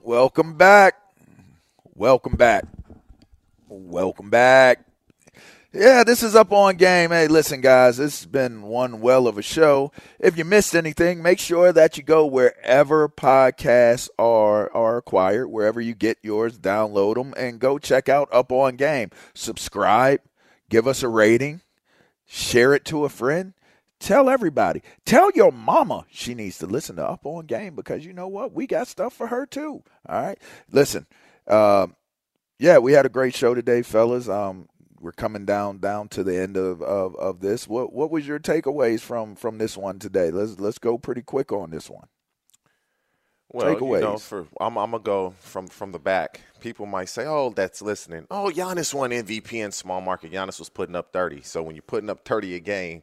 Welcome back. Welcome back. Welcome back. Yeah, this is Up On Game. Hey, listen, guys, this has been one well of a show. If you missed anything, make sure that you go wherever podcasts are are acquired, wherever you get yours, download them, and go check out Up On Game. Subscribe, give us a rating, share it to a friend. Tell everybody. Tell your mama she needs to listen to Up On Game because you know what? We got stuff for her too. All right? Listen, uh, yeah, we had a great show today, fellas. Um, we're coming down down to the end of, of, of this. What what was your takeaways from, from this one today? Let's let's go pretty quick on this one. Well, takeaways. You know, for I'm, I'm gonna go from from the back. People might say, "Oh, that's listening." Oh, Giannis won M V P in small market. Giannis was putting up thirty. So when you're putting up thirty a game,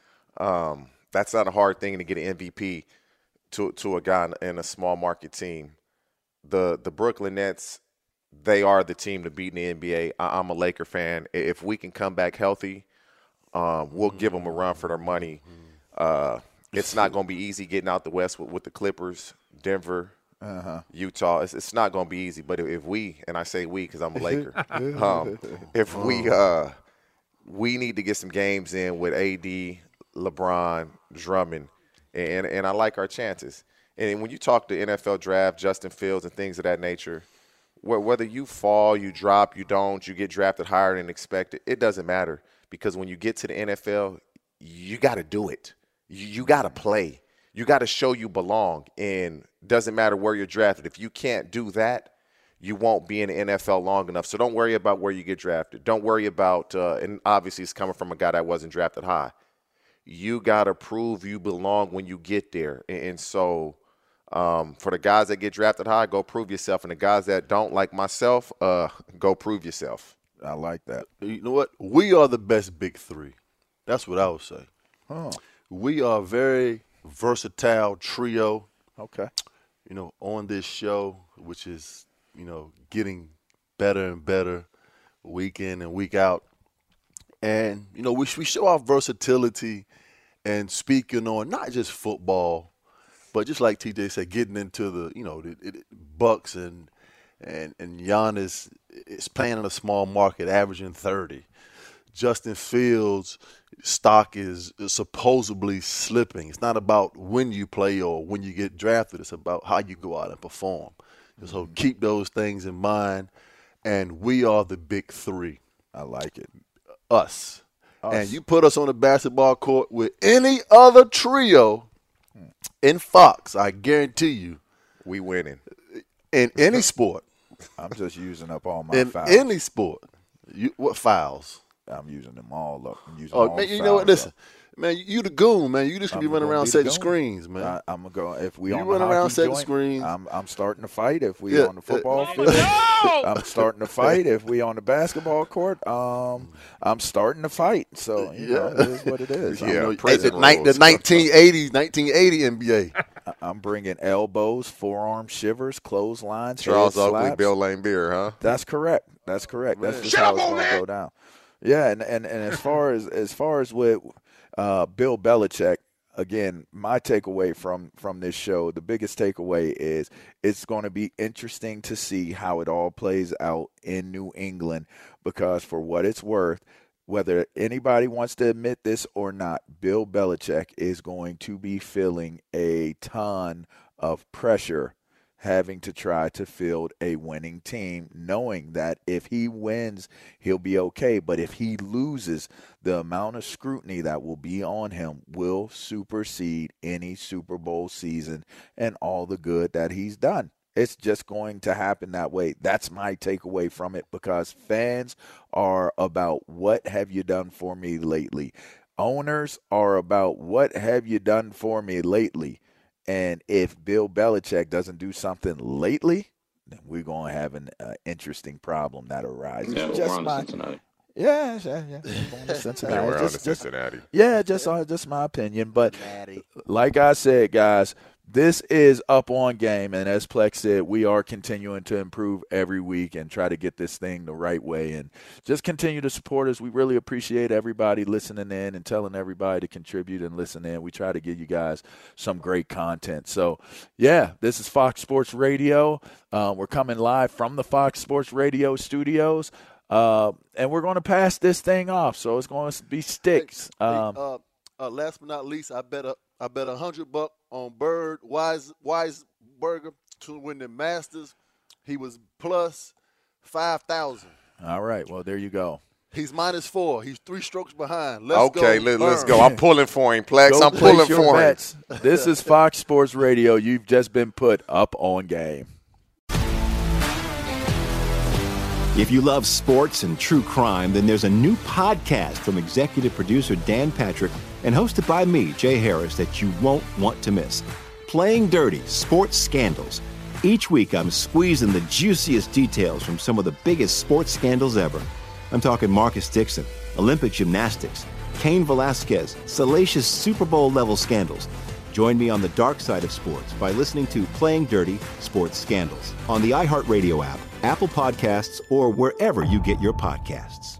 um, that's not a hard thing to get an M V P to to a guy in a small market team. The the Brooklyn Nets, they are the team to beat in the N B A. I, I'm a Laker fan. If we can come back healthy, um, we'll give them a run for their money. Uh, it's not going to be easy getting out the West with, with the Clippers, Denver, uh-huh. Utah. It's, it's not going to be easy. But if, if we, and I say we because I'm a Laker, um, if we uh, we need to get some games in with A D, LeBron, Drummond, and and I like our chances. And when you talk to N F L draft, Justin Fields and things of that nature, whether you fall, you drop, you don't, you get drafted higher than expected, it doesn't matter because when you get to the N F L, you got to do it. You, you got to play. You got to show you belong. And doesn't matter where you're drafted. If you can't do that, you won't be in the N F L long enough. So don't worry about where you get drafted. Don't worry about, uh, and obviously it's coming from a guy that wasn't drafted high. You got to prove you belong when you get there. And, and so um, for the guys that get drafted high, go prove yourself. And the guys that don't, like myself, uh, go prove yourself. I like that. You know what? We are the best big three. That's what I would say. Oh. We are a very versatile trio. Okay. You know, on this show, which is, you know, getting better and better week in and week out. And, you know, we, we show our versatility and speaking on not just football, but just like T J said, getting into the, you know, the, the Bucks and, and, and Giannis is playing in a small market, averaging thirty. Justin Fields' stock is, is supposedly slipping. It's not about when you play or when you get drafted. It's about how you go out and perform. Mm-hmm. So keep those things in mind. And we are the big three. I like it. Us. us. And you put us on the basketball court with any other trio in Fox, I guarantee you. We winning. In any sport. I'm just using up all my in fouls. In any sport. You, what fouls? I'm using them all up. I'm using oh, all man, you know what? Listen, up. man, you the goon, man. You just could be running around setting screens, man. I, I'm gonna go if we you on run the around hockey setting joint, screens. I'm I'm starting to fight if we yeah. on the football uh, field. I'm starting to fight if we on the basketball court. Um, I'm starting to fight. So you yeah. know, it is what it is. yeah, know, the, ni- the nineteen eighties, nineteen eighty N B A. I'm bringing elbows, forearm shivers, clotheslines, Charles head Oakley, slaps. Bill Lane beer, huh? That's correct. That's correct. That's just how it's going to go down. Yeah, and, and, and as far as as far as with uh, Bill Belichick, again, my takeaway from from this show, the biggest takeaway is it's going to be interesting to see how it all plays out in New England because for what it's worth, whether anybody wants to admit this or not, Bill Belichick is going to be feeling a ton of pressure having to try to field a winning team, knowing that if he wins, he'll be okay. But if he loses, the amount of scrutiny that will be on him will supersede any Super Bowl season and all the good that he's done. It's just going to happen that way. That's my takeaway from it because fans are about what have you done for me lately. Owners are about what have you done for me lately. And if Bill Belichick doesn't do something lately, then we're going to have an uh, interesting problem that arises. Yeah, just we're on my, to Cincinnati. Yeah, yeah, yeah. We're going to Cincinnati. Yeah, we're just, on to just, Cincinnati. Yeah, just, uh, just my opinion. But like I said, guys, this is Up On Game. And as Plex said, we are continuing to improve every week and try to get this thing the right way. And just continue to support us. We really appreciate everybody listening in and telling everybody to contribute and listen in. We try to give you guys some great content. So, yeah, this is Fox Sports Radio. Uh, we're coming live from the Fox Sports Radio studios. Uh, and we're going to pass this thing off, so it's going to be sticks. Hey, um, uh, uh, last but not least, I bet a I bet a hundred buck on Bird Wise Weisberger to win the Masters. He was plus five thousand. All right, well there you go. He's minus four. He's three strokes behind. Let's okay, go, let, let's go. I'm pulling for him, Plex. Go I'm pulling your for bets. him. This is Fox Sports Radio. You've just been put up on game. If you love sports and true crime, then there's a new podcast from executive producer Dan Patrick and hosted by me, Jay Harris, that you won't want to miss. Playing Dirty: Sports Scandals. Each week, I'm squeezing the juiciest details from some of the biggest sports scandals ever. I'm talking Marcus Dixon, Olympic gymnastics, Cain Velasquez, salacious Super Bowl-level scandals. Join me on the dark side of sports by listening to Playing Dirty: Sports Scandals on the iHeartRadio app, Apple Podcasts, or wherever you get your podcasts.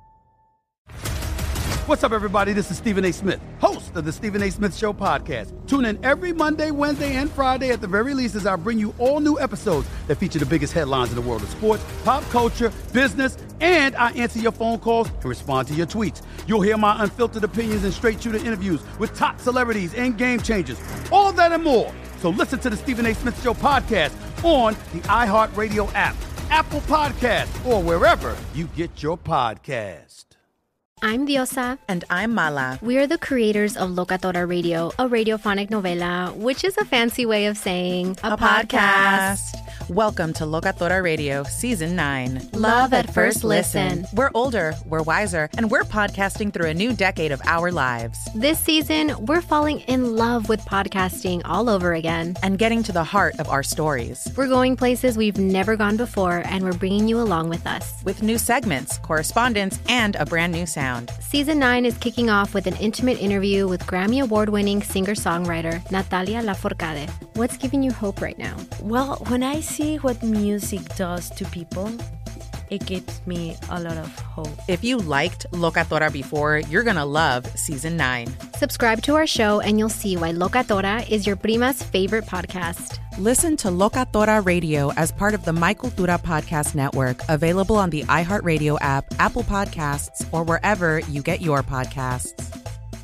What's up, everybody? This is Stephen A. Smith, host of the Stephen A. Smith Show podcast. Tune in every Monday, Wednesday, and Friday at the very least as I bring you all new episodes that feature the biggest headlines in the world of sports, pop culture, business, and I answer your phone calls and respond to your tweets. You'll hear my unfiltered opinions and straight-shooter interviews with top celebrities and game changers. All that and more. So listen to the Stephen A. Smith Show podcast on the iHeartRadio app, Apple Podcasts, or wherever you get your podcast. I'm Diosa. And I'm Mala. We are the creators of Locatora Radio, a radiophonic novela, which is a fancy way of saying a, a podcast. podcast. Welcome to Locatora Radio, Season nine. Love at first listen. We're older, we're wiser, and we're podcasting through a new decade of our lives. This season, we're falling in love with podcasting all over again. And getting to the heart of our stories. We're going places we've never gone before, and we're bringing you along with us. With new segments, correspondence, and a brand new sound. Season nine is kicking off with an intimate interview with Grammy Award-winning singer-songwriter Natalia Lafourcade. What's giving you hope right now? Well, when I see what music does to people, it gives me a lot of hope. If you liked Locatora before, you're going to love Season nine. Subscribe to our show and you'll see why Locatora is your prima's favorite podcast. Listen to Locatora Radio as part of the My Cultura Podcast Network, available on the iHeartRadio app, Apple Podcasts, or wherever you get your podcasts.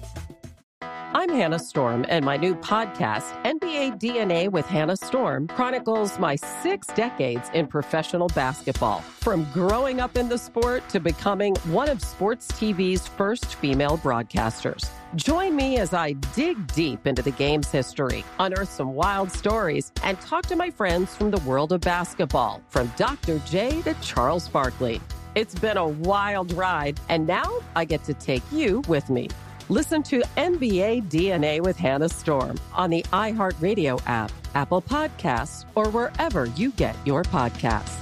I'm Hannah Storm, and my new podcast, N B A D N A with Hannah Storm, chronicles my six decades in professional basketball. From growing up in the sport to becoming one of sports T V's first female broadcasters. Join me as I dig deep into the game's history, unearth some wild stories, and talk to my friends from the world of basketball, from Doctor J to Charles Barkley. It's been a wild ride, and now I get to take you with me. Listen to N B A D N A with Hannah Storm on the iHeartRadio app, Apple Podcasts, or wherever you get your podcasts.